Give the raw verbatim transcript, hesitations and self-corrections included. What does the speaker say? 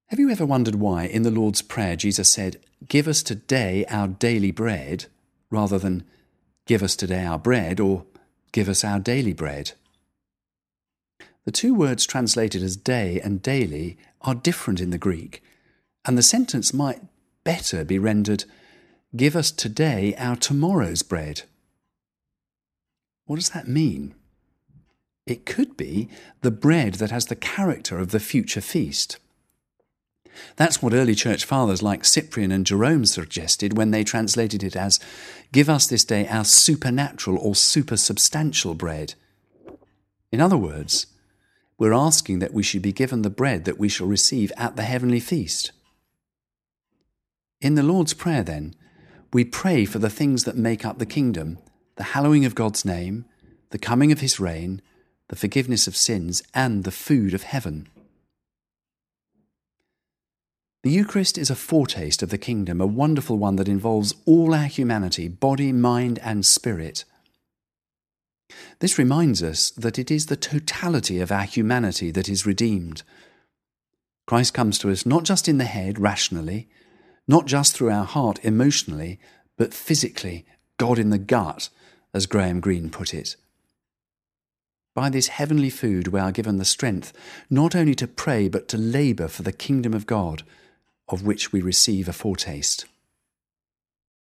Have you ever wondered why in the Lord's Prayer Jesus said, "Give us today our daily bread," rather than "Give us today our bread" or "Give us our daily bread"? The two words translated as day and daily are different in the Greek, and the sentence might better be rendered, "Give us today our tomorrow's bread." What does that mean? It could be the bread that has the character of the future feast. That's what early church fathers like Cyprian and Jerome suggested when they translated it as, "Give us this day our supernatural or supersubstantial bread." In other words, we're asking that we should be given the bread that we shall receive at the heavenly feast. In the Lord's Prayer, then, we pray for the things that make up the kingdom, the hallowing of God's name, the coming of his reign, the forgiveness of sins, and the food of heaven. The Eucharist is a foretaste of the kingdom, a wonderful one that involves all our humanity, body, mind, and spirit. This reminds us that it is the totality of our humanity that is redeemed. Christ comes to us not just in the head, rationally, not just through our heart, emotionally, but physically, God in the gut, as Graham Greene put it. By this heavenly food we are given the strength not only to pray but to labour for the kingdom of God, of which we receive a foretaste.